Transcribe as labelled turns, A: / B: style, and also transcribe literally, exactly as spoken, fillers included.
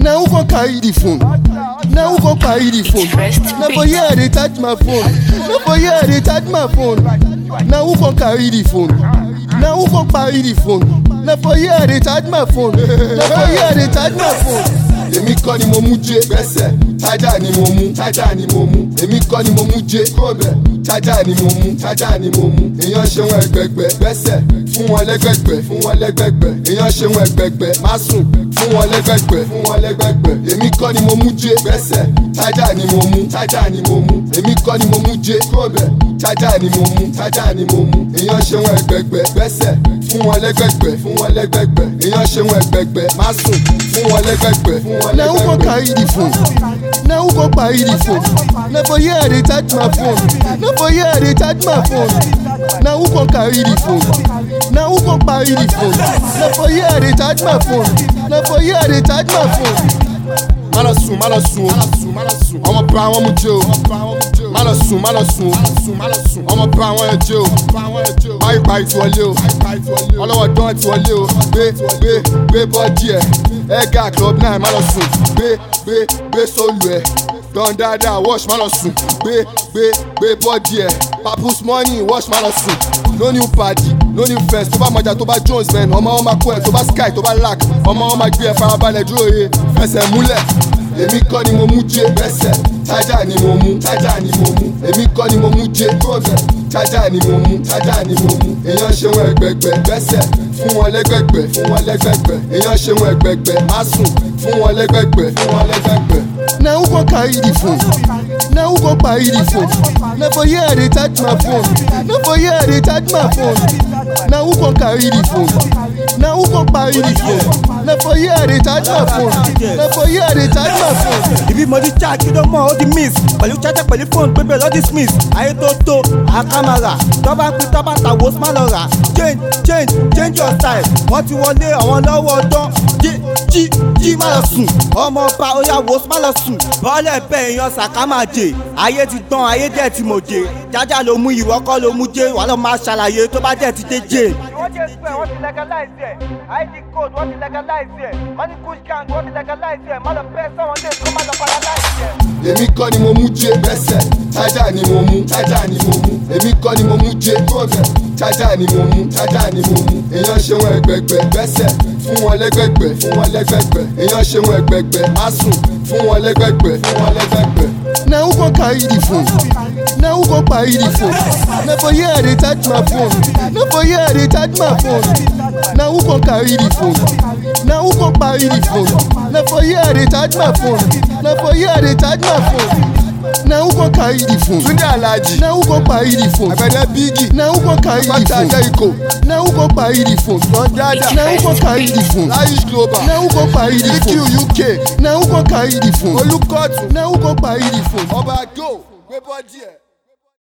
A: Now who gon carry the phone? Now who gon carry the phone? Now for here they touch my phone. Now for here they touch my phone. Now who gon carry the phone? Now who gon carry the phone? Now for here they touch my phone. Now for here they touch my phone. Èmi kọ́ ni mo mú jẹ gbẹ́sẹ̀, tájà ni mo mú, tájà ni mo mú. Èmi kọ́ ni mo mú jẹ kọ́bẹ̀, tájà ni mo mú, tájà ni mo mú. Èèyàn ṣe wọn ẹgbẹgbẹ gbẹ́sẹ̀, fún wọn lẹ́gbẹ̀gbẹ̀, fún wọn lẹ́gbẹ̀gbẹ̀. Èèyàn ṣe wọn ẹgbẹgbẹ, má sùn, fún wọn lẹ́gbẹ̀gbẹ̀, fún wọn lẹ́gbẹ̀gbẹ̀. Èmi kọ́ ni mo mú jẹ gbẹ́sẹ̀, tájà ni mo mú, tájà ni mo mú. Èmi kọ́ ni mo mú jẹ kọ́bẹ̀, tájà ni mo mú, tájà ni mo mú. Èèyàn ṣe wọn ẹgbẹgbẹ gbẹ́sẹ̀, fún wọn lẹ́gbẹ̀gbẹ̀, fún wọn lẹ́gbẹ̀gbẹ̀. Èèyàn ṣe wọn ẹgbẹgbẹ, má sùn, fún wọn lẹ́gbẹ̀gbẹ̀, fún wọn. Now who gon carry the phone? Now who gon carry the phone? Now for here they touch my phone. Now for here they touch my phone. Now who gon carry the phone? Now who gon carry the phone? Now for here they touch my phone. Now for here they touch my phone. Malo sun, malo sun, ọmọ bá wọn mú jẹ́ o. Malo sun, malo sun, ọmọ bá wọn jẹ́ o. Báyìí báyìí ti wọlé o. Ọlọ́wọ́ dán ti wọlé o. Gbé gbé gbé bọ́ọ̀dì ẹ̀. Ẹ̀gá club nine malo sun. Gbé gbé gbé sólù ẹ̀. Dán dáadáa wash malo sun. Gbé gbé gbé bọ́ọ̀dì ẹ̀. Papus money wash malo sun. No new party, no new fence. Tó bá mọ̀jà tó bá Jones man. Ọmọ wọn máa kó ẹ̀ tó bá Sky tó bá Lack. Ọmọ wọn máa gbé ẹ̀ farabalẹ̀ dúró ye. Fẹsẹ̀ múlẹ̀. Èmi kọ́ ni mo mú jẹ gbẹ́sẹ̀, tájà ni mo mú, tájà ni mo mú. Èmi kọ́ ni mo mú jẹ kọ́bẹ̀, tájà ni mo mú, tájà ni mo mú. Èèyàn ṣe wọn ẹgbẹgbẹ gbẹ́sẹ̀, fún wọn lẹ́gbẹ̀gbẹ̀, fún wọn lẹ́gbẹ̀gbẹ̀. Èèyàn ṣe wọn ẹgbẹgbẹ, má sùn, fún wọn lẹ́gbẹ̀gbẹ̀, fún wọn lẹ́gbẹ̀gbẹ̀. Now who gon carry the phone? Now who gon carry the phone? Now for here they touch my phone. Now for here they touch my phone. Now who gon carry the phone? Now who gon carry the phone? Now for here they touch my phone. Now for here they touch my phone.
B: Ibi mo di chat kí ló mọ̀ ó di miss. Pẹ̀lú charger pẹ̀lú phone pépè lọ́ dismiss. Ayé tó tó àkàmàrà. Tọ́ba pín tọ́ba ta wo small ọ̀rà. Change change change your style. Wọ́n ti wọlé àwọn lọ́wọ́ ọdán. Jí jí jí má lọ sùn. Ọmọ ọba oya wo small lọ sùn. Bọ́ọ̀lẹ̀ bẹ́ èèyàn sàkámàjè. Ayé ti tán ayé dẹ̀ ti mòjè. Jájá ló mú ìwọ kọ́ ló mú jẹ́. Wàá lọ máa ṣàlàyé tó bá dẹ̀ ti dé jẹ́.
C: Wọ́n ti ẹ̀sùn ẹ̀ wọ́n ti legalize ẹ̀. I D code wọ́n ti legalize ẹ̀. Money Kush gang wọ́n ti legalize ẹ̀. Má lọ bẹ́ẹ̀ sọ́wọ́n dé kó má lọ paralyze ẹ̀.
A: Èmi kọ́ ni mo mú jẹ gbẹ́sẹ̀, tájà ni mo mú, tájà ni mo mú. Èmi kọ́ ni mo mú jẹ kọ́bẹ̀, tájà ni mo mú, tájà ni mo mú. Èèyàn ṣe wọn ẹgbẹgbẹ gbẹ́sẹ̀, fún wọn lẹ́gbẹ̀gbẹ̀, fún wọn lẹ́gbẹ̀gbẹ̀. Èèyàn ṣe wọn ẹgbẹgbẹ, má sùn, fún wọn lẹ́gbẹ̀gbẹ̀, fún wọn lẹ́gbẹ̀gbẹ̀. Now who gon carry the phone? Now who gon carry the phone? Now for here they touch my phone. Now for here they touch my phone. Now who gon carry the phone? Now who gon carry the phone? Now for here they touch my phone. Now for here they touch my phone. Now who gon carry the phone? Tunde Alaji. Now who gon carry the phone? Abẹ́dẹ́ Biggie. Now who gon carry the phone? Jericho. Now who gon carry the phone? Don Dada. Now who gon carry the phone? Layish Global. Now who gon carry the phone? E Q U K. Now who gon carry the phone? Olukotu. Now who gon carry the phone? Ọba Go. Gbé bọ́dí ẹ̀.